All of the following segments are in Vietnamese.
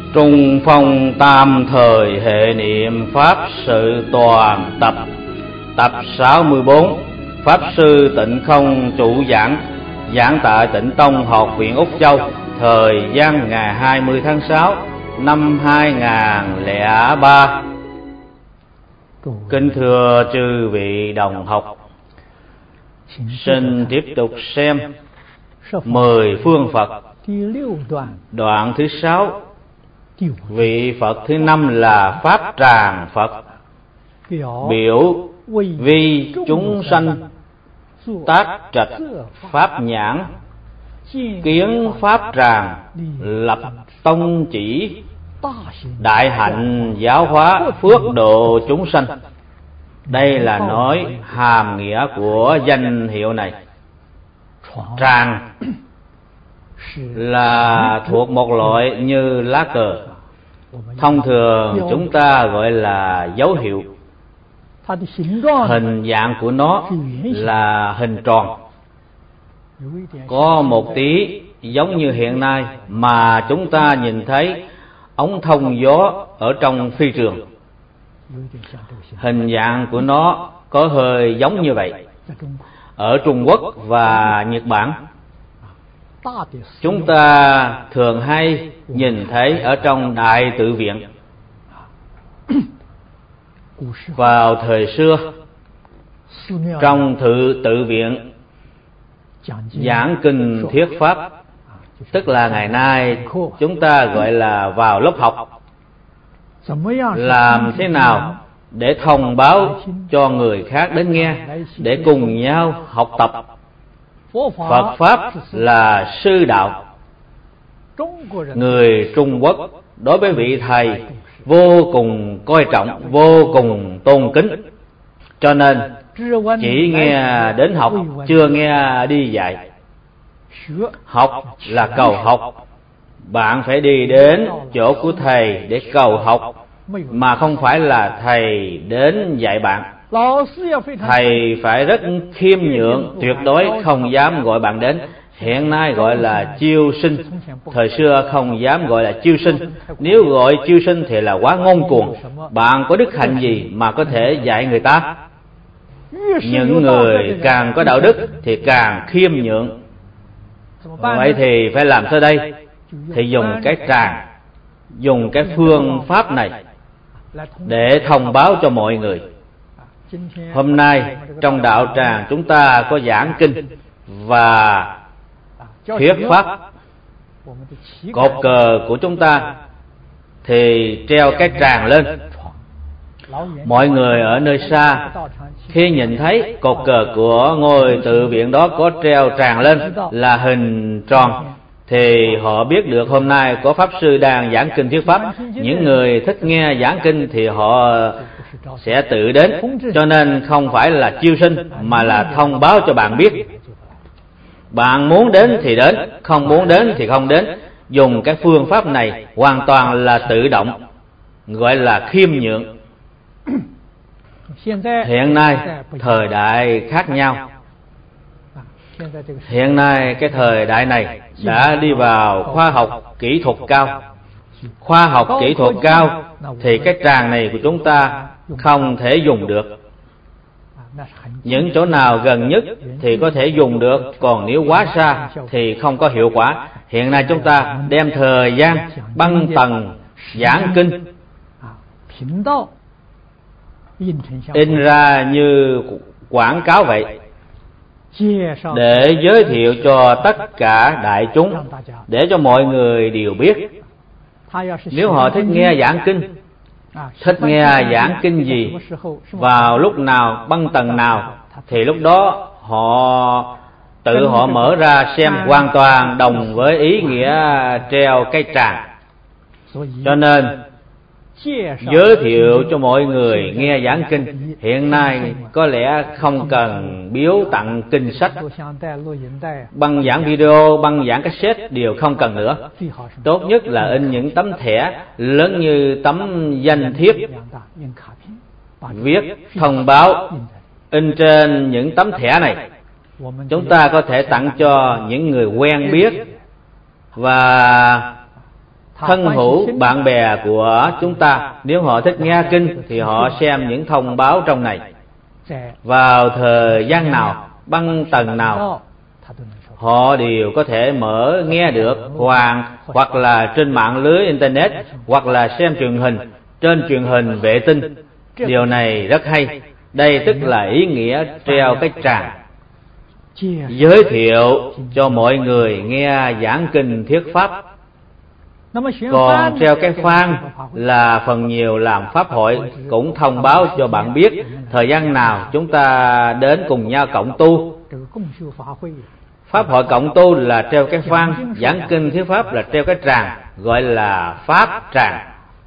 Trung phong tam thời hệ niệm Pháp sự toàn tập. Tập 64. Pháp sư Tịnh Không chủ giảng. Giảng tại Tịnh Tông Học viện Úc Châu. Thời gian ngày 20 tháng 6 năm 2003. Kính thưa chư vị đồng học, xin tiếp tục xem 10 phương Phật. Đoạn thứ 6. Vị Phật thứ 5 là Pháp Tràng Phật, biểu vi chúng sanh, tác trạch pháp nhãn, kiến pháp tràng, lập tông chỉ, đại hạnh giáo hóa phước độ chúng sanh. Đây là nói hàm nghĩa của danh hiệu này. Tràng là thuộc một loại như lá cờ, thông thường chúng ta gọi là dấu hiệu. Hình dạng của nó là hình tròn, có một tí giống như hiện nay mà chúng ta nhìn thấy ống thông gió ở trong phi trường. Hình dạng của nó có hơi giống như vậy. Ở Trung Quốc và Nhật Bản, chúng ta thường hay nhìn thấy ở trong đại tự viện. Vào thời xưa, trong tự viện giảng kinh thuyết pháp, tức là ngày nay chúng ta gọi là vào lớp học, làm thế nào để thông báo cho người khác đến nghe, để cùng nhau học tập. Phật Pháp là sư đạo. Người Trung Quốc đối với vị thầy vô cùng coi trọng, vô cùng tôn kính, cho nên chỉ nghe đến học, chưa nghe đi dạy. Học là cầu học, bạn phải đi đến chỗ của thầy để cầu học, mà không phải là thầy đến dạy bạn. Thầy phải rất khiêm nhượng, tuyệt đối không dám gọi bạn đến. Hiện nay gọi là chiêu sinh, thời xưa không dám gọi là chiêu sinh. Nếu gọi chiêu sinh thì là quá ngông cuồng. Bạn có đức hạnh gì mà có thể dạy người ta? Những người càng có đạo đức thì càng khiêm nhượng. Vậy thì phải làm sao đây? Thì dùng cái tràng, dùng cái phương pháp này để thông báo cho mọi người. Hôm nay trong đạo tràng chúng ta có giảng kinh và thuyết pháp. Cột cờ của chúng ta thì treo cái tràng lên. Mọi người ở nơi xa khi nhìn thấy cột cờ của ngôi tự viện đó có treo tràng lên là hình tròn, thì họ biết được hôm nay có pháp sư đang giảng kinh thuyết pháp. Những người thích nghe giảng kinh thì họ sẽ tự đến, cho nên không phải là chiêu sinh mà là thông báo cho bạn biết. Bạn muốn đến thì đến, không muốn đến thì không đến. Dùng cái phương pháp này hoàn toàn là tự động, gọi là khiêm nhượng. Hiện nay thời đại khác nhau. Hiện nay cái thời đại này đã đi vào khoa học kỹ thuật cao. Khoa học kỹ thuật cao thì cái tràng này của chúng ta không thể dùng được. Những chỗ nào gần nhất thì có thể dùng được, còn nếu quá xa thì không có hiệu quả. Hiện nay chúng ta đem thời gian băng tầng giảng kinh in ra như quảng cáo vậy, để giới thiệu cho tất cả đại chúng, để cho mọi người đều biết. Nếu họ thích nghe giảng kinh, thích nghe giảng kinh gì, vào lúc nào, băng tầng nào, thì lúc đó họ tự họ mở ra xem, hoàn toàn đồng với ý nghĩa treo cái tràng. Cho nên giới thiệu cho mọi người nghe giảng kinh. Hiện nay có lẽ không cần biếu tặng kinh sách, băng giảng video, băng giảng cassette đều không cần nữa. Tốt nhất là in những tấm thẻ lớn như tấm danh thiếp, viết thông báo in trên những tấm thẻ này. Chúng ta có thể tặng cho những người quen biết, và thân hữu bạn bè của chúng ta, nếu họ thích nghe kinh thì họ xem những thông báo trong này. Vào thời gian nào, băng tầng nào, họ đều có thể mở nghe được, hoặc là trên mạng lưới internet, hoặc là xem truyền hình trên truyền hình vệ tinh. Điều này rất hay. Đây tức là ý nghĩa treo cái tràng, giới thiệu cho mọi người nghe giảng kinh thuyết pháp. Còn treo cái phang là phần nhiều làm pháp hội cũng thông báo cho bạn biết thời gian nào chúng ta đến cùng nhau cộng tu. Pháp hội cộng tu là treo cái phang, giảng kinh thuyết pháp là treo cái tràng, gọi là pháp tràng.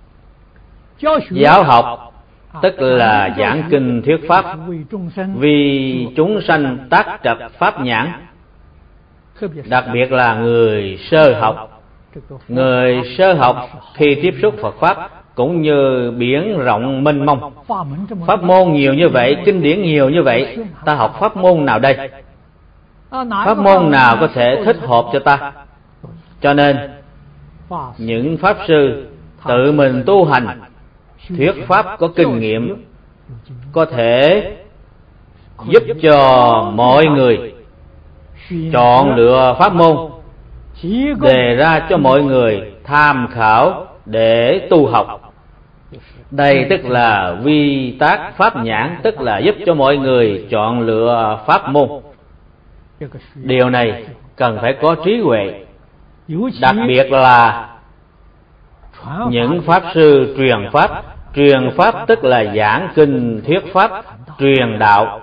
Giáo học tức là giảng kinh thuyết pháp, vì chúng sanh tác trật pháp nhãn, đặc biệt là người sơ học. Người sơ học khi tiếp xúc Phật pháp cũng như biển rộng mênh mông, pháp môn nhiều như vậy, kinh điển nhiều như vậy, ta học pháp môn nào đây? Pháp môn nào có thể thích hợp cho ta? Cho nên những pháp sư tự mình tu hành, thuyết pháp có kinh nghiệm, có thể giúp cho mọi người chọn lựa pháp môn, đề ra cho mọi người tham khảo để tu học. Đây tức là vi tác pháp nhãn, tức là giúp cho mọi người chọn lựa pháp môn. Điều này cần phải có trí huệ, đặc biệt là những pháp sư truyền pháp. Truyền pháp tức là giảng kinh thuyết pháp, truyền đạo.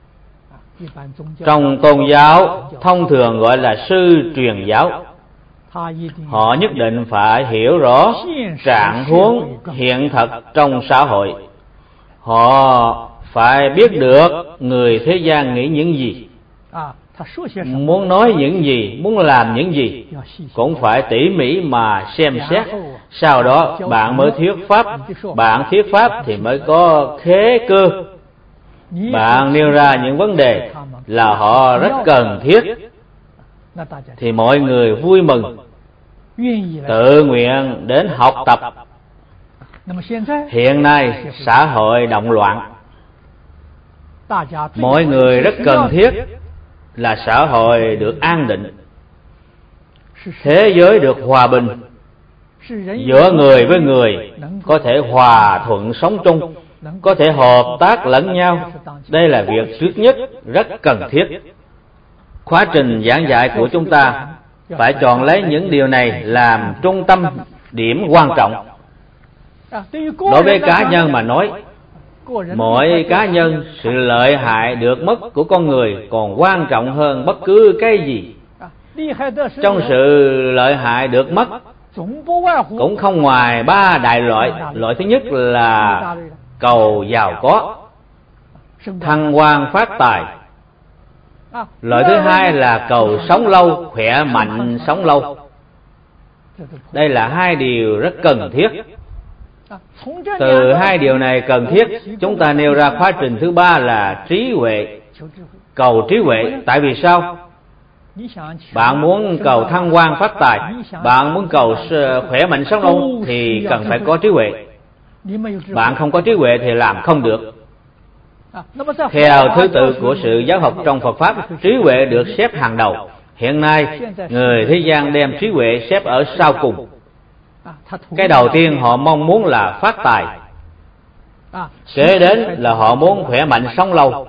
Trong tôn giáo thông thường gọi là sư truyền giáo. Họ nhất định phải hiểu rõ trạng huống hiện thật trong xã hội. Họ phải biết được người thế gian nghĩ những gì, muốn nói những gì, muốn làm những gì, cũng phải tỉ mỉ mà xem xét. Sau đó bạn mới thuyết pháp. Bạn thuyết pháp thì mới có khế cơ. Bạn nêu ra những vấn đề là họ rất cần thiết, thì mọi người vui mừng, tự nguyện đến học tập. Hiện nay xã hội động loạn, mọi người rất cần thiết là xã hội được an định, thế giới được hòa bình, giữa người với người có thể hòa thuận sống chung, có thể hợp tác lẫn nhau. Đây là việc trước nhất rất cần thiết. Quá trình giảng dạy của chúng ta phải chọn lấy những điều này làm trung tâm điểm quan trọng. Đối với cá nhân mà nói, mỗi cá nhân, sự lợi hại được mất của con người còn quan trọng hơn bất cứ cái gì. Trong sự lợi hại được mất cũng không ngoài ba đại loại. Loại thứ nhất là cầu giàu có, thăng quan phát tài. Loại thứ hai là cầu sống lâu, khỏe mạnh sống lâu. Đây là hai điều rất cần thiết. Từ hai điều này cần thiết, chúng ta nêu ra quá trình thứ ba là trí huệ. Cầu trí huệ, tại vì sao? Bạn muốn cầu thăng quan phát tài, bạn muốn cầu khỏe mạnh sống lâu thì cần phải có trí huệ. Bạn không có trí huệ thì làm không được. Theo thứ tự của sự giáo học trong Phật Pháp, trí huệ được xếp hàng đầu. Hiện nay, người thế gian đem trí huệ xếp ở sau cùng. Cái đầu tiên họ mong muốn là phát tài, kế đến là họ muốn khỏe mạnh sống lâu.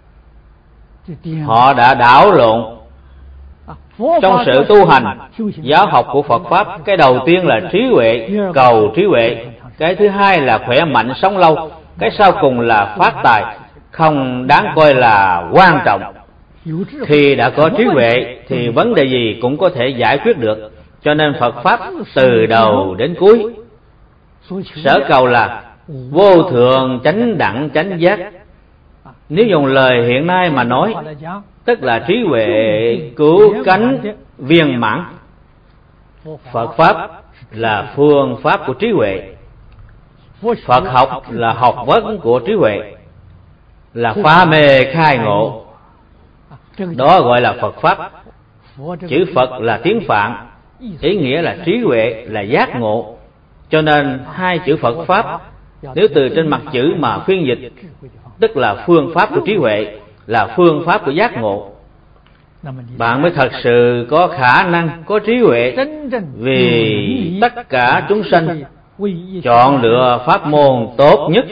Họ đã đảo lộn. Trong sự tu hành, giáo học của Phật Pháp, cái đầu tiên là trí huệ, cầu trí huệ. Cái thứ hai là khỏe mạnh sống lâu. Cái sau cùng là phát tài, không đáng coi là quan trọng. Khi đã có trí huệ thì vấn đề gì cũng có thể giải quyết được. Cho nên Phật Pháp từ đầu đến cuối sở cầu là vô thượng chánh đẳng chánh giác. Nếu dùng lời hiện nay mà nói, tức là trí huệ cứu cánh viên mãn. Phật Pháp là phương pháp của trí huệ. Phật học là học vấn của trí huệ, là phá mê khai ngộ. Đó gọi là Phật Pháp. Chữ Phật là tiếng Phạn, ý nghĩa là trí huệ, là giác ngộ. Cho nên hai chữ Phật Pháp, nếu từ trên mặt chữ mà phiên dịch, tức là phương pháp của trí huệ, là phương pháp của giác ngộ, bạn mới thật sự có khả năng, có trí huệ vì tất cả chúng sanh chọn lựa pháp môn tốt nhất,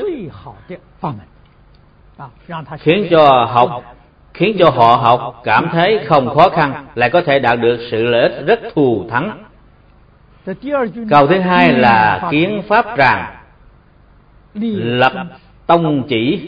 khiến cho họ học cảm thấy không khó khăn, lại có thể đạt được sự lợi ích rất thù thắng. Câu thứ hai là kiến pháp tràng, lập tông chỉ.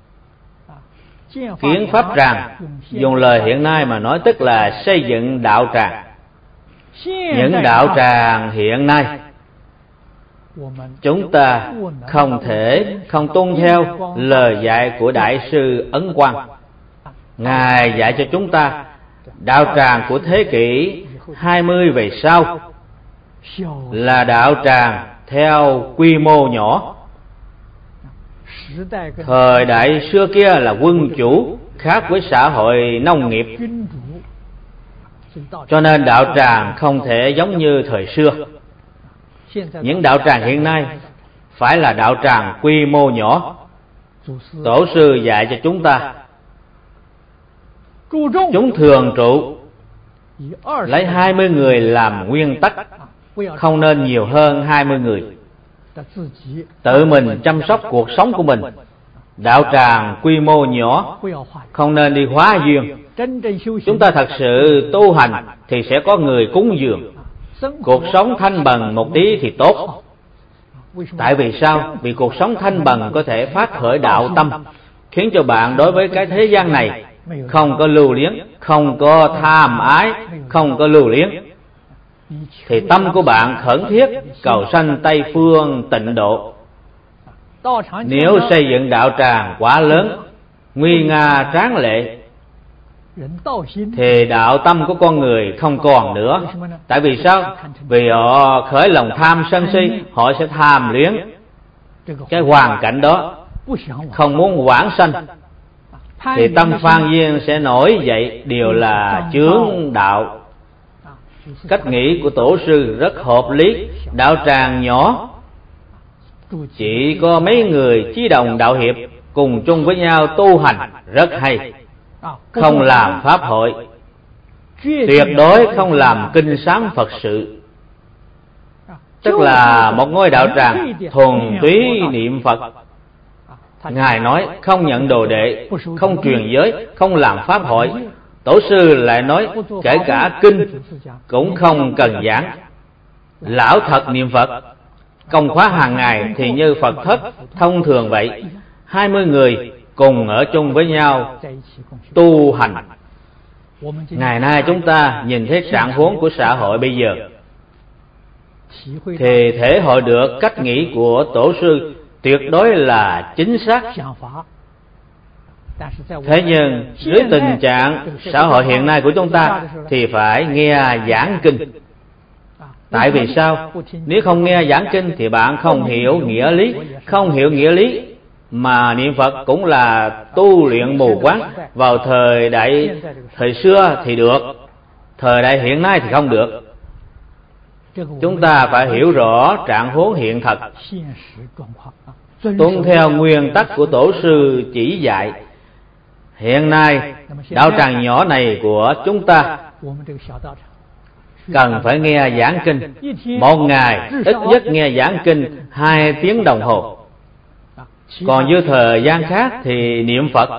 Kiến pháp tràng dùng lời hiện nay mà nói tức là xây dựng đạo tràng. Những đạo tràng hiện nay chúng ta không thể không tuân theo lời dạy của Đại sư Ấn Quang. Ngài dạy cho chúng ta đạo tràng của thế kỷ 20 về sau là đạo tràng theo quy mô nhỏ. Thời đại xưa kia là quân chủ, khác với xã hội nông nghiệp, cho nên đạo tràng không thể giống như thời xưa. Những đạo tràng hiện nay phải là đạo tràng quy mô nhỏ. Tổ sư dạy cho chúng ta chúng thường trụ, lấy 20 người làm nguyên tắc, không nên nhiều hơn 20 người. Tự mình chăm sóc cuộc sống của mình. Đạo tràng quy mô nhỏ, không nên đi hóa duyên. Chúng ta thật sự tu hành thì sẽ có người cúng dường. Cuộc sống thanh bần một tí thì tốt. Tại vì sao? Vì cuộc sống thanh bần có thể phát khởi đạo tâm, khiến cho bạn đối với cái thế gian này không có lưu luyến, không có tham ái, không có lưu luyến, thì tâm của bạn khẩn thiết cầu sanh Tây Phương tịnh độ. Nếu xây dựng đạo tràng quá lớn, nguy nga tráng lệ, thì đạo tâm của con người không còn nữa. Tại vì sao? Vì họ khởi lòng tham sân si, họ sẽ tham luyến cái hoàn cảnh đó, không muốn vãng sanh, thì tâm phan duyên sẽ nổi dậy, đều là chướng đạo. Cách nghĩ của tổ sư rất hợp lý. Đạo tràng nhỏ, chỉ có mấy người chí đồng đạo hiệp cùng chung với nhau tu hành rất hay. Không làm pháp hội, tuyệt đối không làm kinh sám Phật sự, tức là một ngôi đạo tràng thuần túy niệm Phật. Ngài nói không nhận đồ đệ, không truyền giới, không làm pháp hội. Tổ sư lại nói kể cả kinh cũng không cần giảng. Lão thật niệm Phật, công khóa hàng ngày thì như Phật thất thông thường vậy. 20 người cùng ở chung với nhau tu hành. Ngày nay chúng ta nhìn thấy trạng huống của xã hội bây giờ, thì thể hội được cách nghĩ của tổ sư tuyệt đối là chính xác. Thế nhưng dưới tình trạng xã hội hiện nay của chúng ta thì phải nghe giảng kinh. Tại vì sao? Nếu không nghe giảng kinh thì bạn không hiểu nghĩa lý. Không hiểu nghĩa lý mà niệm Phật cũng là tu luyện mù quáng. Vào thời xưa thì được, thời đại hiện nay thì không được. Chúng ta phải hiểu rõ trạng huống hiện thật, tuân theo nguyên tắc của tổ sư chỉ dạy. Hiện nay đạo tràng nhỏ này của chúng ta cần phải nghe giảng kinh. Một ngày ít nhất nghe giảng kinh 2 tiếng đồng hồ. Còn như thời gian khác thì niệm Phật.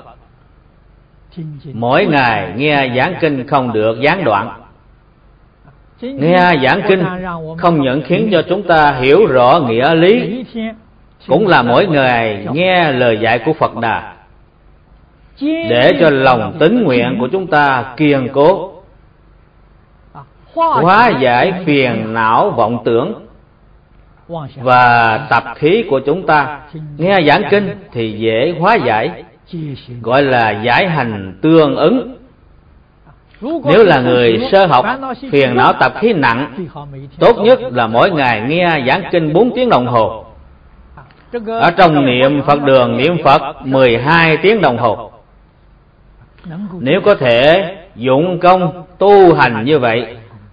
Mỗi ngày nghe giảng kinh không được gián đoạn. Nghe giảng kinh không những khiến cho chúng ta hiểu rõ nghĩa lý, cũng là mỗi ngày nghe lời dạy của Phật Đà, để cho lòng tín nguyện của chúng ta kiên cố, hóa giải phiền não vọng tưởng và tập khí của chúng ta. Nghe giảng kinh thì dễ hóa giải, gọi là giải hành tương ứng. Nếu là người sơ học, phiền não tập khí nặng, tốt nhất là mỗi ngày nghe giảng kinh 4 tiếng đồng hồ. Ở trong niệm Phật đường niệm Phật 12 tiếng đồng hồ. Nếu có thể dụng công tu hành như vậy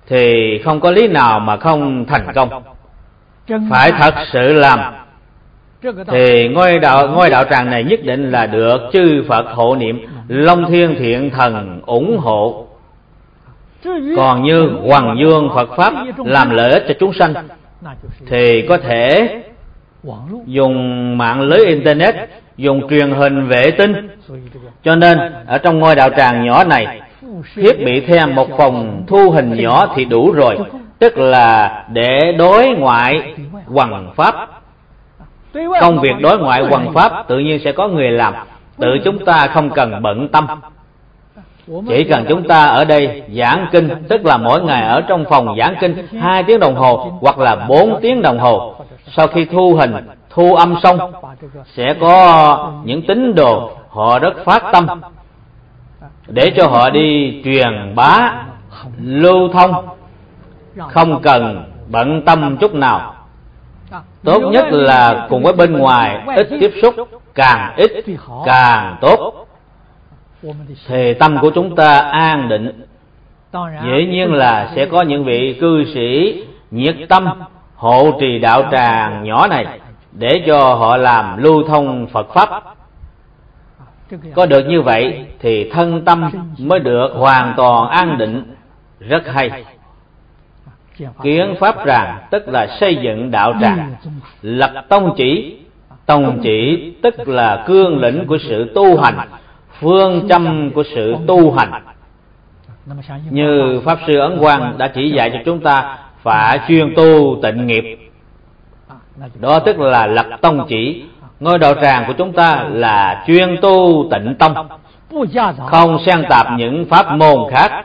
thì không có lý nào mà không thành công. Phải thật sự làm thì ngôi đạo tràng này nhất định là được chư Phật hộ niệm, Long Thiên Thiện Thần ủng hộ. Còn như Hoằng Dương Phật Pháp làm lợi ích cho chúng sanh thì có thể dùng mạng lưới Internet, dùng truyền hình vệ tinh. Cho nên ở trong ngôi đạo tràng nhỏ này, thiết bị thêm một phòng thu hình nhỏ thì đủ rồi, tức là để đối ngoại hoằng pháp. Công việc đối ngoại hoằng pháp tự nhiên sẽ có người làm, tự chúng ta không cần bận tâm. Chỉ cần chúng ta ở đây giảng kinh, tức là mỗi ngày ở trong phòng giảng kinh 2 tiếng đồng hồ hoặc là 4 tiếng đồng hồ. Sau khi thu hình, thu âm xong, sẽ có những tín đồ họ rất phát tâm để cho họ đi truyền bá, lưu thông, không cần bận tâm chút nào. Tốt nhất là cùng với bên ngoài ít tiếp xúc, càng ít càng tốt, thì tâm của chúng ta an định. Dĩ nhiên là sẽ có những vị cư sĩ nhiệt tâm hộ trì đạo tràng nhỏ này để cho họ làm lưu thông Phật Pháp. Có được như vậy thì thân tâm mới được hoàn toàn an định, rất hay. Kiến pháp tràng tức là xây dựng đạo tràng, lập tông chỉ. Tông chỉ tức là cương lĩnh của sự tu hành, phương châm của sự tu hành. Như Pháp Sư Ấn Quang đã chỉ dạy cho chúng ta phải chuyên tu tịnh nghiệp. Đó tức là lập tông chỉ. Ngôi đạo tràng của chúng ta là chuyên tu tịnh tông, không xen tạp những pháp môn khác.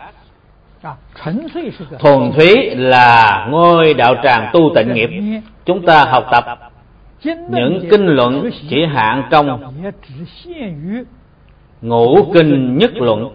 Thuần túy là ngôi đạo tràng tu tịnh nghiệp. Chúng ta học tập những kinh luận chỉ hạn trong Ngũ Kinh Nhất Luận,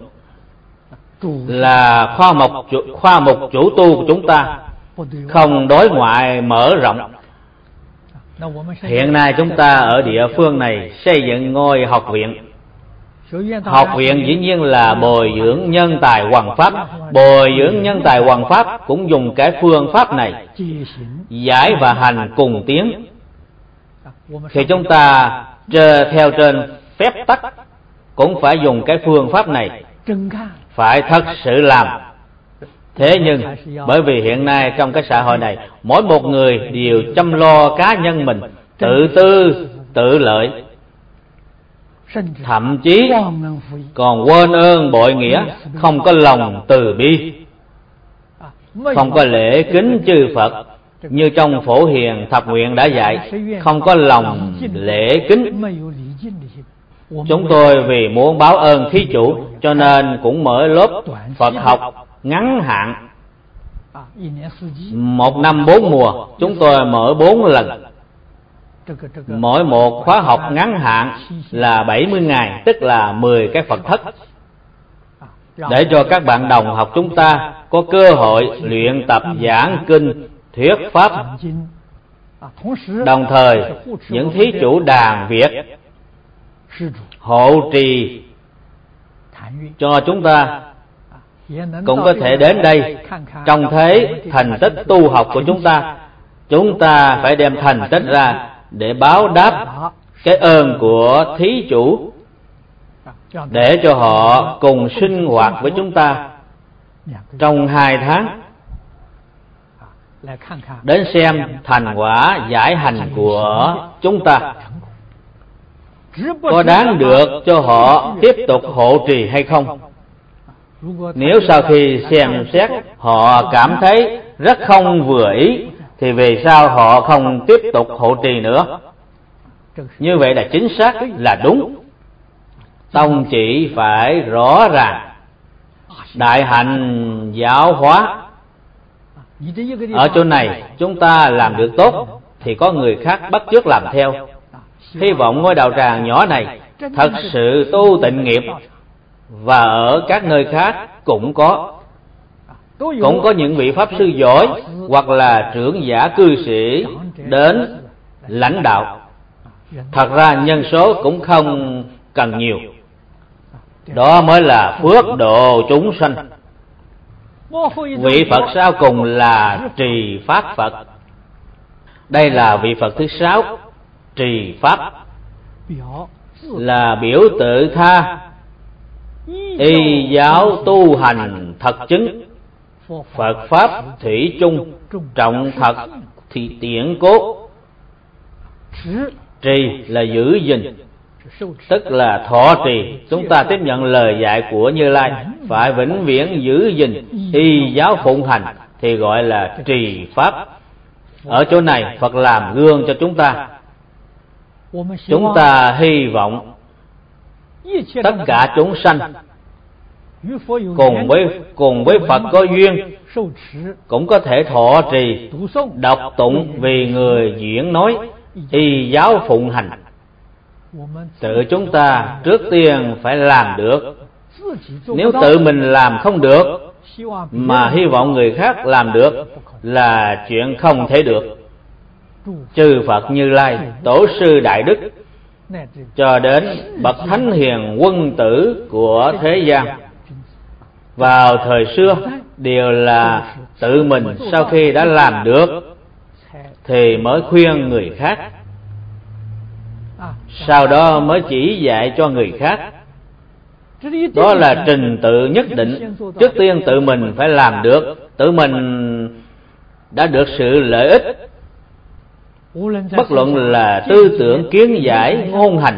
là khoa mục chủ tu của chúng ta, không đối ngoại mở rộng. Hiện nay chúng ta ở địa phương này xây dựng ngôi học viện. Học viện dĩ nhiên là bồi dưỡng nhân tài hoằng pháp. Bồi dưỡng nhân tài hoằng pháp cũng dùng cái phương pháp này, giải và hành cùng tiến. Thì chúng ta theo trên phép tắc cũng phải dùng cái phương pháp này, phải thật sự làm. Thế nhưng bởi vì hiện nay trong cái xã hội này, mỗi một người đều chăm lo cá nhân mình, tự tư tự lợi, thậm chí còn quên ơn bội nghĩa, không có lòng từ bi, không có lễ kính chư Phật. Như trong Phổ Hiền Thập Nguyện đã dạy, không có lòng lễ kính. Chúng tôi vì muốn báo ơn thí chủ cho nên cũng mở lớp Phật học ngắn hạn. 1 năm 4 mùa, chúng tôi mở 4 lần. Mỗi một khóa học ngắn hạn là 70 ngày, tức là 10 cái Phật thất, để cho các bạn đồng học chúng ta có cơ hội luyện tập giảng kinh, thuyết pháp. Đồng thời những thí chủ đàn Việt hộ trì cho chúng ta cũng có thể đến đây trông thấy thành tích tu học của chúng ta. Chúng ta phải đem thành tích ra để báo đáp cái ơn của thí chủ, để cho họ cùng sinh hoạt với chúng ta trong 2 tháng, đến xem thành quả giải hành của chúng ta có đáng được cho họ tiếp tục hộ trì hay không. Nếu sau khi xem xét họ cảm thấy rất không vừa ý, thì về sau họ không tiếp tục hộ trì nữa. Như vậy là chính xác, là đúng. Tông chỉ phải rõ ràng, đại hạnh giáo hóa. Ở chỗ này chúng ta làm được tốt thì có người khác bắt chước làm theo. Hy vọng ngôi đạo tràng nhỏ này thật sự tu tịnh nghiệp, và ở các nơi khác cũng có những vị pháp sư giỏi hoặc là trưởng giả cư sĩ đến lãnh đạo. Thật ra nhân số cũng không cần nhiều, đó mới là phước độ chúng sanh. Vị Phật sau cùng là trì Pháp Phật. Đây là vị Phật thứ 6. Trì Pháp là biểu tự tha, y giáo tu hành thật chứng. Phật Pháp thủy chung, trọng thật thì tiễn cố. Trì là giữ gìn, tức là thọ trì. Chúng ta tiếp nhận lời dạy của Như Lai, phải vĩnh viễn giữ gìn, y giáo phụng hành, thì gọi là trì Pháp. Ở chỗ này Phật làm gương cho chúng ta. Chúng ta hy vọng tất cả chúng sanh cùng với Phật có duyên cũng có thể thọ trì, đọc tụng vì người diễn nói, y giáo phụng hành. Tự chúng ta trước tiên phải làm được. Nếu tự mình làm không được mà hy vọng người khác làm được là chuyện không thể được. Chư Phật Như Lai, Tổ sư Đại Đức, cho đến bậc thánh hiền quân tử của thế gian, vào thời xưa đều là tự mình sau khi đã làm được thì mới khuyên người khác, sau đó mới chỉ dạy cho người khác. Đó là trình tự nhất định. Trước tiên tự mình phải làm được, tự mình đã được sự lợi ích, bất luận là tư tưởng, kiến giải, ngôn hành,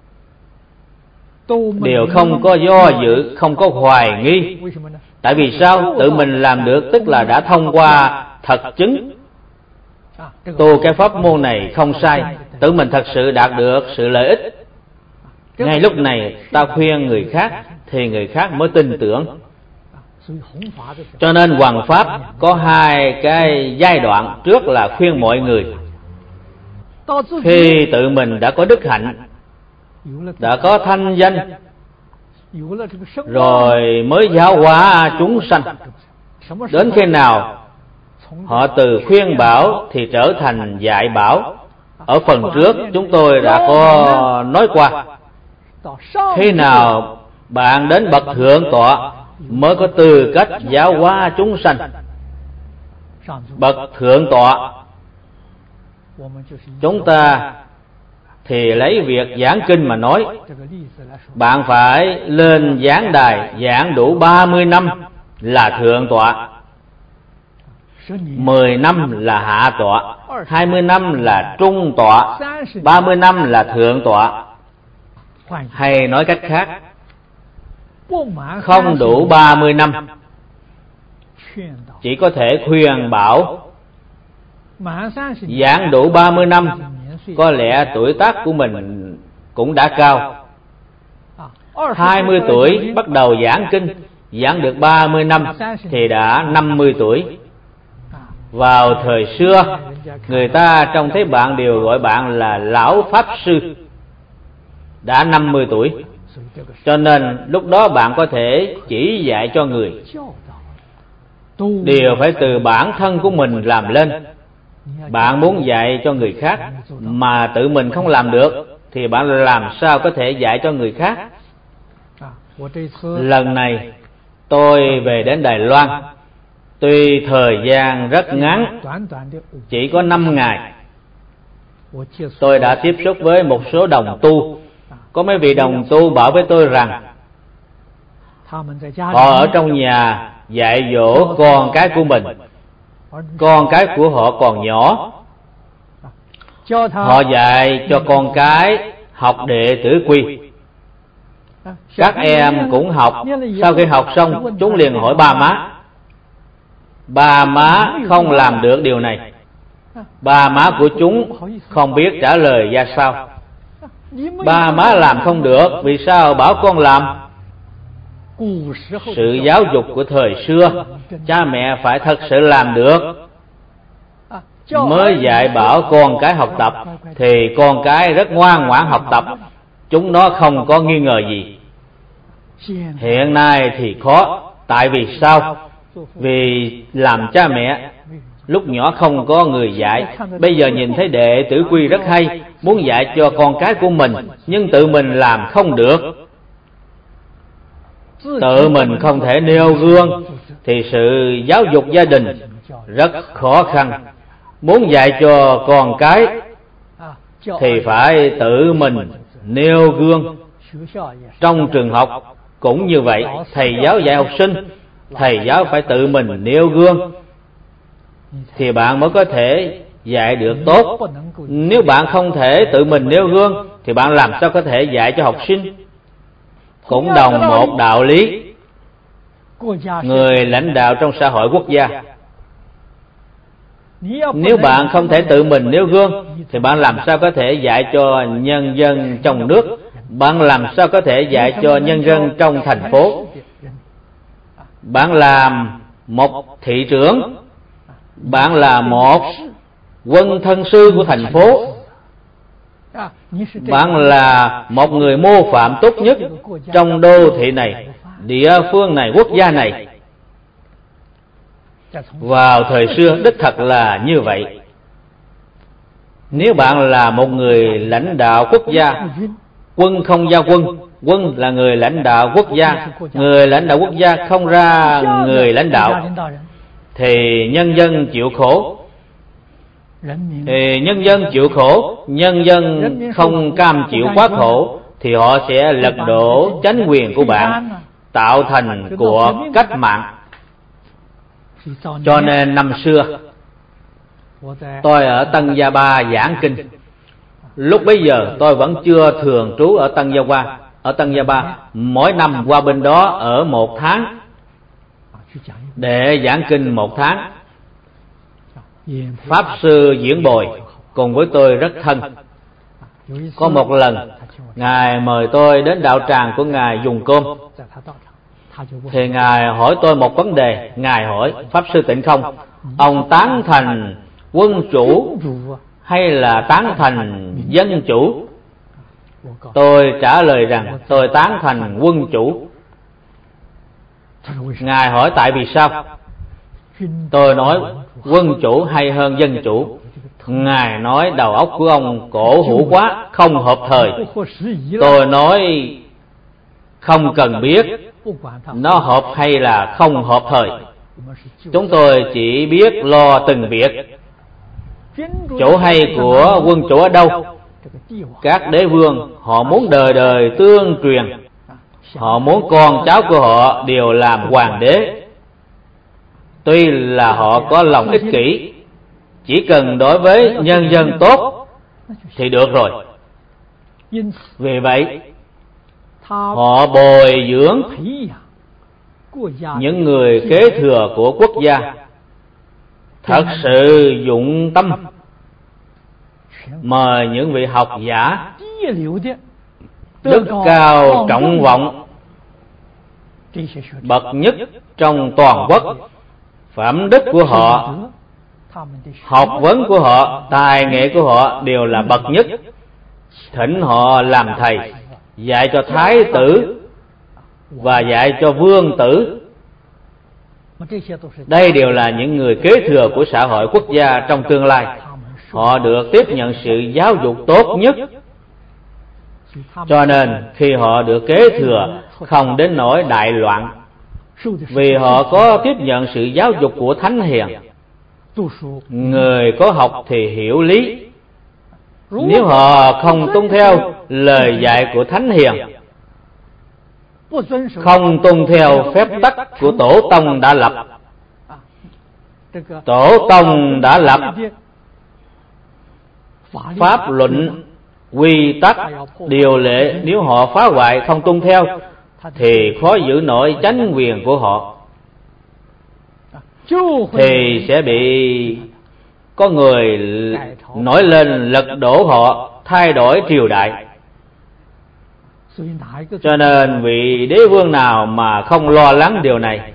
đều không có do dự, không có hoài nghi. Tại vì sao? Tự mình làm được tức là đã thông qua thật chứng. Tu cái pháp môn này không sai, tự mình thật sự đạt được sự lợi ích. Ngay lúc này ta khuyên người khác thì người khác mới tin tưởng. Cho nên hoằng pháp có hai cái giai đoạn. Trước là khuyên mọi người. Khi tự mình đã có đức hạnh, đã có thanh danh, rồi mới giáo hóa chúng sanh. Đến khi nào họ từ khuyên bảo thì trở thành dạy bảo. Ở phần trước chúng tôi đã có nói qua, khi nào bạn đến bậc thượng tọa mới có tư cách giáo hóa chúng sanh. Bậc thượng tọa chúng ta thì lấy việc giảng kinh mà nói. Bạn phải lên giảng đài giảng đủ 30 năm là thượng tọa, 10 năm là hạ tọa, 20 năm là trung tọa, 30 năm là thượng tọa. Hay nói cách khác, không đủ 30 năm chỉ có thể khuyên bảo. Giảng đủ 30 năm có lẽ tuổi tác của mình cũng đã cao. 20 tuổi bắt đầu giảng kinh, giảng được 30 năm thì đã 50 tuổi. Vào thời xưa, người ta trông thấy bạn đều gọi bạn là lão pháp sư, đã 50 tuổi. Cho nên lúc đó bạn có thể chỉ dạy cho người. Đều phải từ bản thân của mình làm lên. Bạn muốn dạy cho người khác mà tự mình không làm được thì bạn làm sao có thể dạy cho người khác? Lần này tôi về đến Đài Loan, tuy thời gian rất ngắn, chỉ có 5 ngày, tôi đã tiếp xúc với một số đồng tu. Có mấy vị đồng tu bảo với tôi rằng họ ở trong nhà dạy dỗ con cái của mình. Con cái của họ còn nhỏ, họ dạy cho con cái học đệ tử quy. Các em cũng học. Sau khi học xong, chúng liền hỏi ba má. Ba má không làm được điều này. Ba má của chúng không biết trả lời ra sao. Ba má làm không được, vì sao bảo con làm? Sự giáo dục của thời xưa, cha mẹ phải thật sự làm được mới dạy bảo con cái học tập, thì con cái rất ngoan ngoãn học tập, chúng nó không có nghi ngờ gì. Hiện nay thì khó. Tại vì sao? Vì làm cha mẹ lúc nhỏ không có người dạy. Bây giờ nhìn thấy đệ tử quy rất hay, muốn dạy cho con cái của mình, nhưng tự mình làm không được. Tự mình không thể nêu gương thì sự giáo dục gia đình rất khó khăn. Muốn dạy cho con cái thì phải tự mình nêu gương. Trong trường học cũng như vậy, thầy giáo dạy học sinh, thầy giáo phải tự mình nêu gương thì bạn mới có thể dạy được tốt. Nếu bạn không thể tự mình nêu gương thì bạn làm sao có thể dạy cho học sinh? Cũng đồng một đạo lý, người lãnh đạo trong xã hội quốc gia, nếu bạn không thể tự mình nêu gương thì bạn làm sao có thể dạy cho nhân dân trong nước? Bạn làm sao có thể dạy cho nhân dân trong thành phố? Bạn làm một thị trưởng, bạn là một quân thân sư của thành phố, bạn là một người mô phạm tốt nhất trong đô thị này, địa phương này, quốc gia này. Vào thời xưa đích thật là như vậy. Nếu bạn là một người lãnh đạo quốc gia, quân không giao quân, quân là người lãnh đạo quốc gia, người lãnh đạo quốc gia không ra người lãnh đạo thì nhân dân chịu khổ. Thì nhân dân chịu khổ, nhân dân không cam chịu quá khổ thì họ sẽ lật đổ chánh quyền của bạn, tạo thành cuộc cách mạng. Cho nên năm xưa tôi ở Tân Gia Ba giảng kinh. Lúc bấy giờ tôi vẫn chưa thường trú ở Tân Gia Ba. Mỗi năm qua bên đó ở 1 tháng để giảng kinh 1 tháng. Pháp sư Diễn Bồi cùng với tôi rất thân. Có một lần Ngài mời tôi đến đạo tràng của Ngài dùng cơm, thì Ngài hỏi tôi một vấn đề. Ngài hỏi: Pháp sư Tịnh Không, ông tán thành quân chủ hay là tán thành dân chủ? Tôi trả lời rằng tôi tán thành quân chủ. Ngài hỏi tại vì sao? Tôi nói quân chủ hay hơn dân chủ. Ngài nói đầu óc của ông cổ hủ quá, không hợp thời. Tôi nói không cần biết nó hợp hay là không hợp thời, chúng tôi chỉ biết lo từng việc. Chỗ hay của quân chủ ở đâu? Các đế vương họ muốn đời đời tương truyền, họ muốn con cháu của họ đều làm hoàng đế. Tuy là họ có lòng ích kỷ, chỉ cần đối với nhân dân tốt thì được rồi. Vì vậy họ bồi dưỡng những người kế thừa của quốc gia thật sự dụng tâm, mời những vị học giả đức cao trọng vọng bậc nhất trong toàn quốc. Phẩm đức của họ, học vấn của họ, tài nghệ của họ đều là bậc nhất. Thỉnh họ làm thầy, dạy cho thái tử và dạy cho vương tử. Đây đều là những người kế thừa của xã hội quốc gia trong tương lai. Họ được tiếp nhận sự giáo dục tốt nhất. Cho nên khi họ được kế thừa không đến nỗi đại loạn, vì họ có tiếp nhận sự giáo dục của thánh hiền. Người có học thì hiểu lý. Nếu họ không tuân theo lời dạy của thánh hiền, không tuân theo phép tắc của tổ tông đã lập, tổ tông đã lập pháp luận, quy tắc, điều lệ, nếu họ phá hoại không tuân theo thì khó giữ nổi chánh quyền của họ, thì sẽ bị có người nổi lên lật đổ họ, thay đổi triều đại. Cho nên vị đế vương nào mà không lo lắng điều này,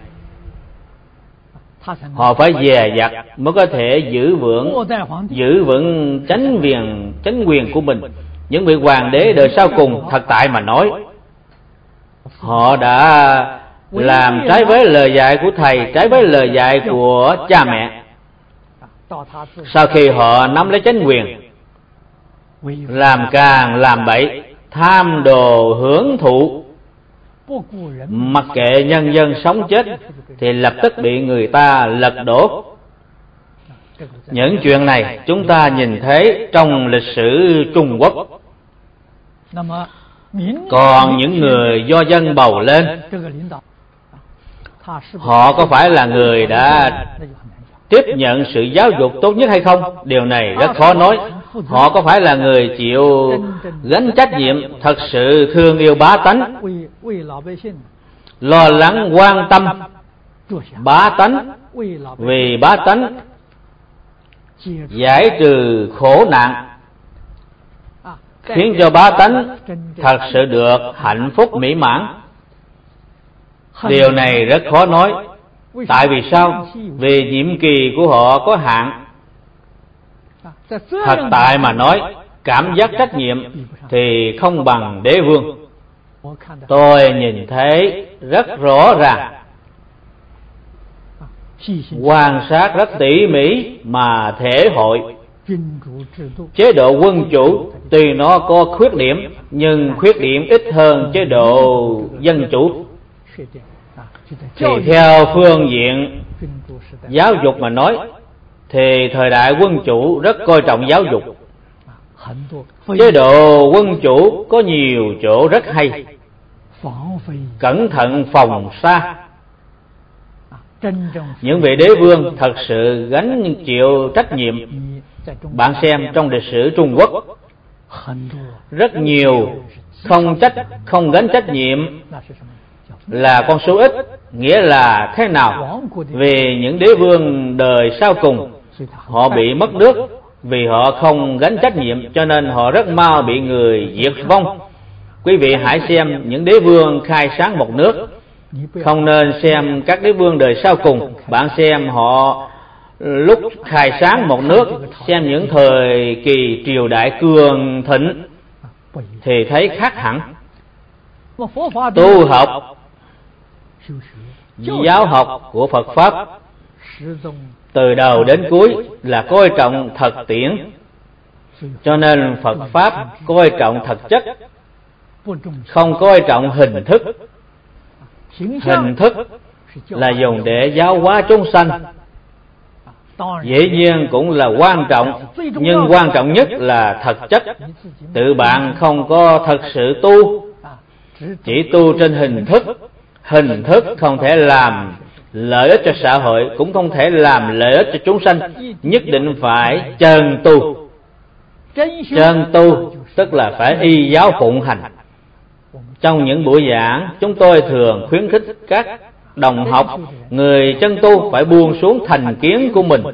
họ phải dè dặt mới có thể giữ vững chánh quyền của mình. Những vị hoàng đế đời sau cùng, thật tại mà nói, họ đã làm trái với lời dạy của thầy, trái với lời dạy của cha mẹ. Sau khi họ nắm lấy chánh quyền, làm càng làm bậy, tham đồ hưởng thụ, mặc kệ nhân dân sống chết thì lập tức bị người ta lật đổ. Những chuyện này chúng ta nhìn thấy trong lịch sử Trung Quốc. Còn những người do dân bầu lên, họ có phải là người đã tiếp nhận sự giáo dục tốt nhất hay không? Điều này rất khó nói. Họ có phải là người chịu gánh trách nhiệm, thật sự thương yêu bá tánh, lo lắng quan tâm bá tánh, vì bá tánh giải trừ khổ nạn, khiến cho bá tánh thật sự được hạnh phúc mỹ mãn? Điều này rất khó nói. Tại vì sao? Vì nhiệm kỳ của họ có hạn. Thật tại mà nói, cảm giác trách nhiệm thì không bằng đế vương. Tôi nhìn thấy rất rõ ràng, quan sát rất tỉ mỉ mà thể hội chế độ quân chủ tuy nó có khuyết điểm, nhưng khuyết điểm ít hơn chế độ dân chủ. Thì theo phương diện giáo dục mà nói, thì thời đại quân chủ rất coi trọng giáo dục. Chế độ quân chủ có nhiều chỗ rất hay: cẩn thận phòng xa. Những vị đế vương thật sự gánh chịu trách nhiệm. Bạn xem trong lịch sử Trung Quốc, rất nhiều không gánh trách nhiệm là con số ít. Nghĩa là thế nào? Vì những đế vương đời sau cùng, họ bị mất nước vì họ không gánh trách nhiệm, cho nên họ rất mau bị người diệt vong. Quý vị hãy xem những đế vương khai sáng một nước, không nên xem các đế vương đời sau cùng. Bạn xem họ lúc khai sáng một nước, xem những thời kỳ triều đại cường thịnh thì thấy khác hẳn. Tu học, giáo học của Phật Pháp từ đầu đến cuối là coi trọng thực tiễn. Cho nên Phật Pháp coi trọng thực chất, không coi trọng hình thức. Hình thức là dùng để giáo hóa chúng sanh, dĩ nhiên cũng là quan trọng, nhưng quan trọng nhất là thực chất. Tự bạn không có thật sự tu, chỉ tu trên hình thức. Hình thức không thể làm lợi ích cho xã hội, cũng không thể làm lợi ích cho chúng sanh. Nhất định phải chân tu. Chân tu tức là phải y giáo phụng hành. Trong những buổi giảng, chúng tôi thường khuyến khích các đồng học, người chân tu phải buông xuống thành kiến của mình,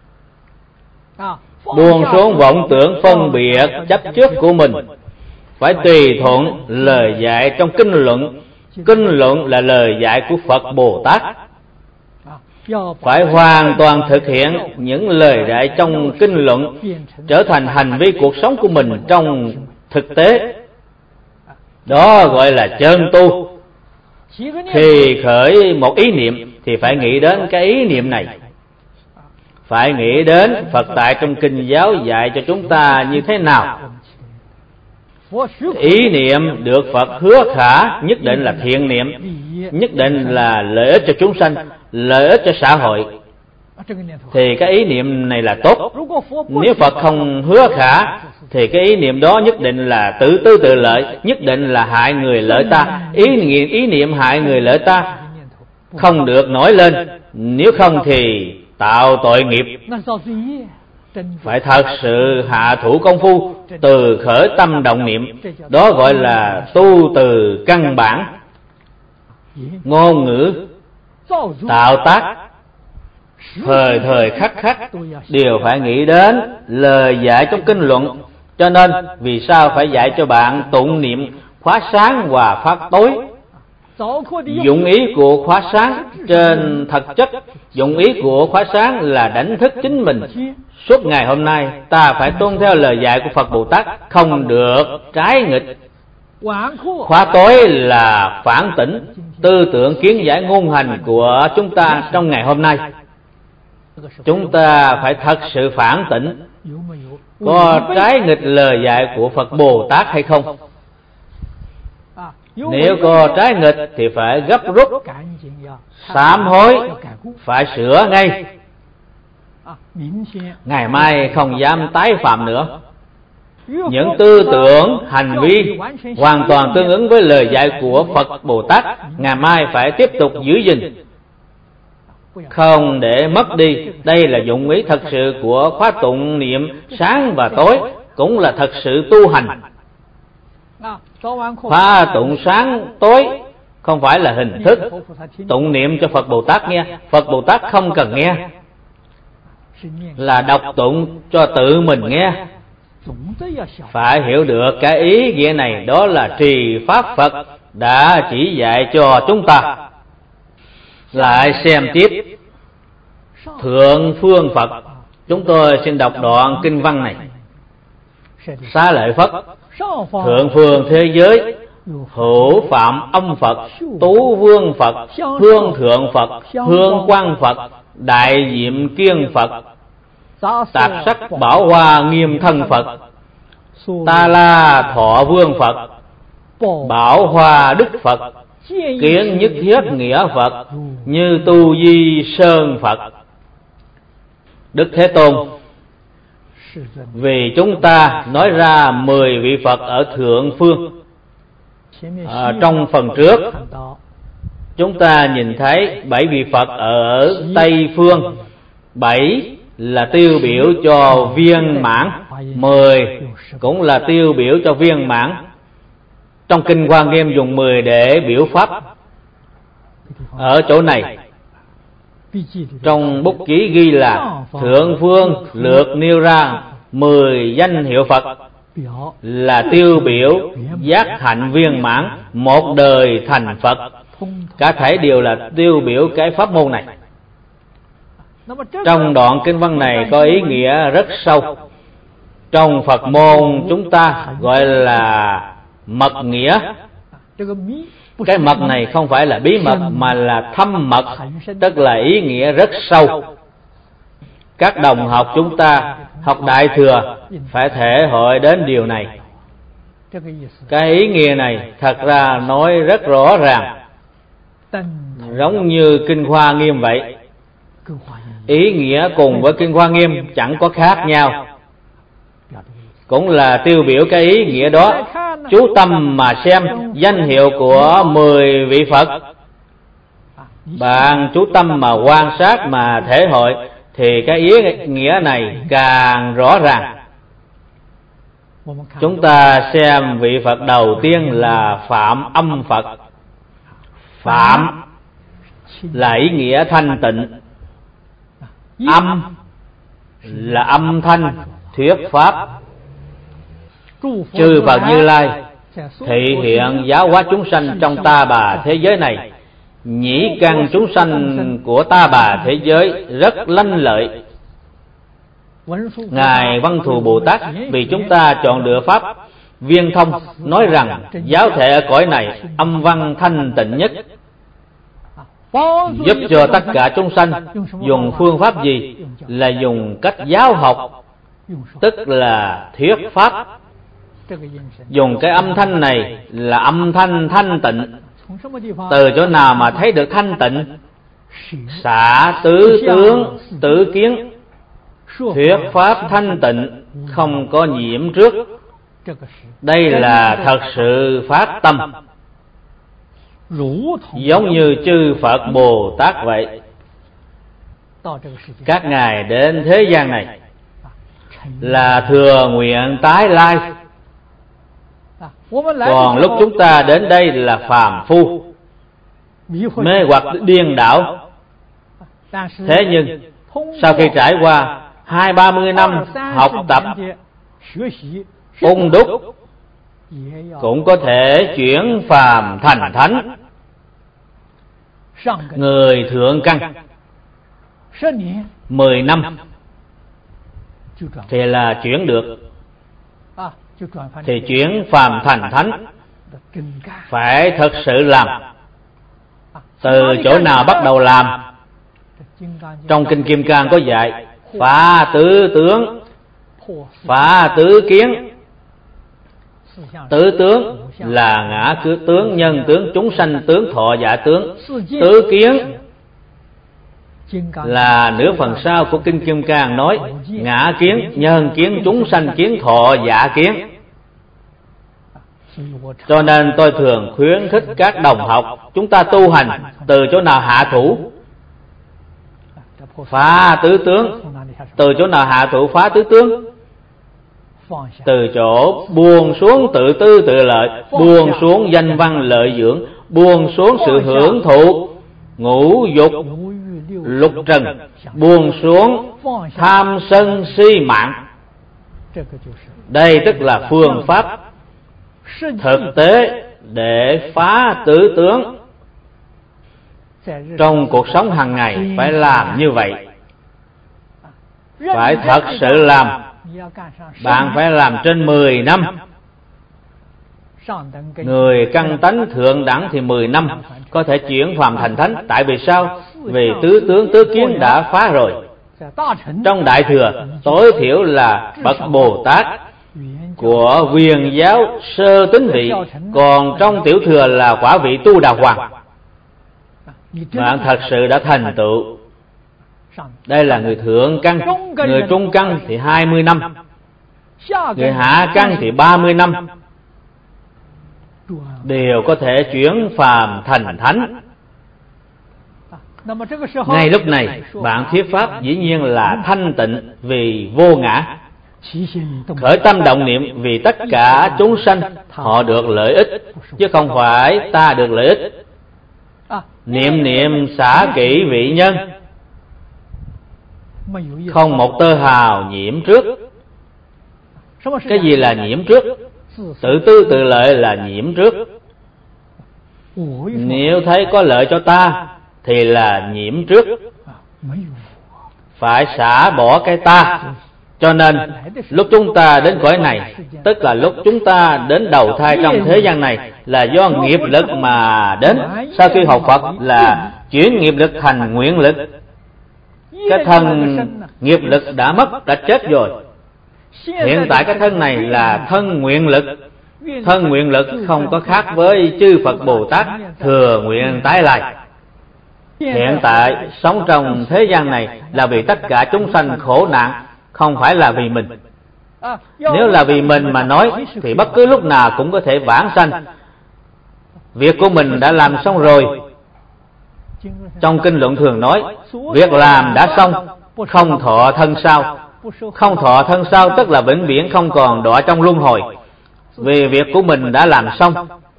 buông xuống vọng tưởng phân biệt chấp trước của mình, phải tùy thuận lời dạy trong kinh luận. Kinh luận là lời dạy của Phật Bồ Tát. Phải hoàn toàn thực hiện những lời dạy trong kinh luận, trở thành hành vi cuộc sống của mình trong thực tế. Đó gọi là chân tu. Khi khởi một ý niệm thì phải nghĩ đến cái ý niệm này, phải nghĩ đến Phật tại trong kinh giáo dạy cho chúng ta như thế nào. Ý niệm được Phật hứa khả nhất định là thiện niệm, nhất định là lợi ích cho chúng sanh, lợi ích cho xã hội, thì cái ý niệm này là tốt. Nếu Phật không hứa khả thì cái ý niệm đó nhất định là tự tư tự lợi, nhất định là hại người lợi ta. Ý niệm hại người lợi ta không được nổi lên, nếu không thì tạo tội nghiệp. Phải thật sự hạ thủ công phu, từ khởi tâm động niệm. Đó gọi là tu từ căn bản. Ngôn ngữ, tạo tác, thời thời khắc khắc đều phải nghĩ đến lời dạy trong kinh luận. Cho nên vì sao phải dạy cho bạn tụng niệm khóa sáng và pháp tối? Dụng ý của khóa sáng trên thực chất, dụng ý của khóa sáng là đánh thức chính mình. Suốt ngày hôm nay ta phải tuân theo lời dạy của Phật Bồ Tát, không được trái nghịch. Khóa tối là phản tỉnh tư tưởng kiến giải ngôn hành của chúng ta trong ngày hôm nay. Chúng ta phải thật sự phản tỉnh, có trái nghịch lời dạy của Phật Bồ Tát hay không. Nếu có trái nghịch thì phải gấp rút sám hối, phải sửa ngay, ngày mai không dám tái phạm nữa. Những tư tưởng, hành vi hoàn toàn tương ứng với lời dạy của Phật Bồ Tát, ngày mai phải tiếp tục giữ gìn, không để mất đi. Đây là dụng ý thật sự của khóa tụng niệm sáng và tối, cũng là thật sự tu hành. Khóa tụng sáng tối không phải là hình thức tụng niệm cho Phật Bồ Tát nghe. Phật Bồ Tát không cần nghe, là đọc tụng cho tự mình nghe. Phải hiểu được cái ý nghĩa này, đó là trì pháp Phật đã chỉ dạy cho chúng ta. Lại xem tiếp Thượng Phương Phật. Chúng tôi xin đọc đoạn kinh văn này. Xá lợi Phất: Thượng phương thế giới, hữu Phạm Âm Phật, Tú Vương Phật, Hương Thượng Phật, Hương Quang Phật, Đại Diệm Kiên Phật, Tạp Sắc Bảo Hoa Nghiêm Thân Phật, Ta La Thọ Vương Phật, Bảo Hoa Đức Phật, Kiến Nhất Thiết Nghĩa Phật, Như Tu Di Sơn Phật. Đức Thế Tôn vì chúng ta nói ra 10 vị Phật ở Thượng Phương. Trong phần trước chúng ta nhìn thấy 7 vị Phật ở Tây Phương. 7 là tiêu biểu cho viên mãn, 10 cũng là tiêu biểu cho viên mãn. Trong Kinh Hoa Nghiêm dùng 10 để biểu pháp. Ở chỗ này trong bút ký ghi là Thượng Phương lược nêu ra 10 danh hiệu Phật, là tiêu biểu giác hạnh viên mãn, một đời thành Phật. Cả thảy đều là tiêu biểu cái pháp môn này. Trong đoạn kinh văn này có ý nghĩa rất sâu. Trong Phật môn chúng ta gọi là mật nghĩa. Cái mật này không phải là bí mật mà là thâm mật, tức là ý nghĩa rất sâu. Các đồng học chúng ta học Đại Thừa phải thể hội đến điều này. Cái ý nghĩa này thật ra nói rất rõ ràng, giống như Kinh Hoa Nghiêm vậy. Ý nghĩa cùng với Kinh Hoa Nghiêm chẳng có khác nhau, cũng là tiêu biểu cái ý nghĩa đó. Chú tâm mà xem danh hiệu của 10 vị Phật, bạn chú tâm mà quan sát mà thể hội, thì cái ý nghĩa này càng rõ ràng. Chúng ta xem vị Phật đầu tiên là Phạm Âm Phật. Phạm là ý nghĩa thanh tịnh, âm là âm thanh thuyết pháp. Chư Phật Như Lai thị hiện giáo hóa chúng sanh trong ta bà thế giới này. Nhĩ căn chúng sanh của ta bà thế giới rất lanh lợi. Ngài Văn Thù Bồ Tát vì chúng ta chọn lựa pháp viên thông, nói rằng giáo thể ở cõi này âm văn thanh tịnh nhất, giúp cho tất cả chúng sanh. Dùng phương pháp gì? Là dùng cách giáo học, tức là thuyết pháp. Dùng cái âm thanh này là âm thanh thanh tịnh. Từ chỗ nào mà thấy được thanh tịnh? Xả tứ tướng tứ kiến, thuyết pháp thanh tịnh, không có nhiễm trước. Đây là thật sự phát tâm, giống như chư Phật Bồ Tát vậy. Các ngài đến thế gian này là thừa nguyện tái lai, còn lúc chúng ta đến đây là phàm phu, mê hoặc điên đảo. Thế nhưng sau khi trải qua 20-30 năm học tập ung đúc, cũng có thể chuyển phàm thành thánh. Người thượng căn 10 năm thì là chuyển được, thì chuyển phàm thành thánh phải thật sự làm. Từ chỗ nào bắt đầu làm? Trong Kinh Kim Cang có dạy phá tứ tướng, phá tứ kiến, Tứ tướng là ngã tướng, nhân tướng, chúng sanh tướng, thọ giả tướng. Tứ kiến là nửa phần sau của Kinh Kim Cang nói ngã kiến, nhân kiến, chúng sanh kiến, thọ giả kiến. Cho nên tôi thường khuyến khích các đồng học chúng ta tu hành từ chỗ nào hạ thủ phá tứ tướng. Từ chỗ nào hạ thủ phá tứ tướng? Từ chỗ buông xuống tự tư tự lợi, buông xuống danh văn lợi dưỡng, buông xuống sự hưởng thụ ngũ dục lục trần, buông xuống tham sân si mạng. Đây tức là phương pháp thực tế để phá tứ tướng. Trong cuộc sống hàng ngày phải làm như vậy, phải thật sự làm. Bạn phải làm trên 10 năm. Người căn tánh thượng đẳng thì 10 năm có thể chuyển phàm thành thánh. Tại vì sao? Vì tứ tướng tứ kiến đã phá rồi. Trong Đại Thừa tối thiểu là bậc Bồ Tát của Huyền giáo sơ tín vị, còn trong Tiểu Thừa là quả vị Tu Đà Hoàng. Bạn thật sự đã thành tựu. Đây là người thượng căn. Người trung căn thì 20 năm, người hạ căn thì 30 năm, đều có thể chuyển phàm thành thánh. Ngay lúc này bạn thuyết pháp dĩ nhiên là thanh tịnh vì vô ngã, khởi tâm động niệm vì tất cả chúng sanh họ được lợi ích, chứ không phải ta được lợi ích. Niệm niệm xả kỹ vị nhân, không một tơ hào nhiễm trước. Cái gì là nhiễm trước? Tự tư tự lợi là nhiễm trước. Nếu thấy có lợi cho ta thì là nhiễm trước, phải xả bỏ cái ta. Cho nên lúc chúng ta đến cõi này, tức là lúc chúng ta đến đầu thai trong thế gian này, là do nghiệp lực mà đến. Sau khi học Phật là chuyển nghiệp lực thành nguyện lực. Cái thân nghiệp lực đã mất, đã chết rồi. Hiện tại cái thân này là thân nguyện lực. Thân nguyện lực không có khác với chư Phật Bồ Tát thừa nguyện tái lai. Hiện tại sống trong thế gian này là vì tất cả chúng sanh khổ nạn, không phải là vì mình. Nếu là vì mình mà nói thì bất cứ lúc nào cũng có thể vãng sanh. Việc của mình đã làm xong rồi. Trong kinh luận thường nói việc làm đã xong, không thọ thân sau. Không thọ thân sau tức là vĩnh viễn không còn đọa trong luân hồi, vì việc của mình đã làm xong.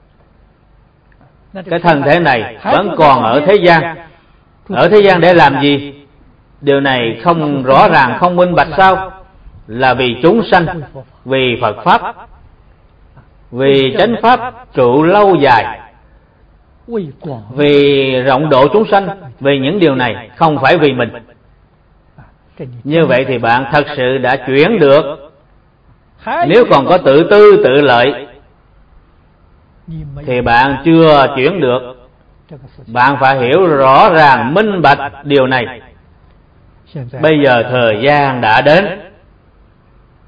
Cái thân thể này vẫn còn ở thế gian. Ở thế gian để làm gì? Điều này không rõ ràng, không minh bạch sao? Là vì chúng sanh, vì Phật Pháp, vì chánh Pháp trụ lâu dài, vì rộng độ chúng sanh. Vì những điều này, không phải vì mình. Như vậy thì bạn thật sự đã chuyển được. Nếu còn có tự tư tự lợi thì bạn chưa chuyển được. Bạn phải hiểu rõ ràng minh bạch điều này. Bây giờ thời gian đã đến,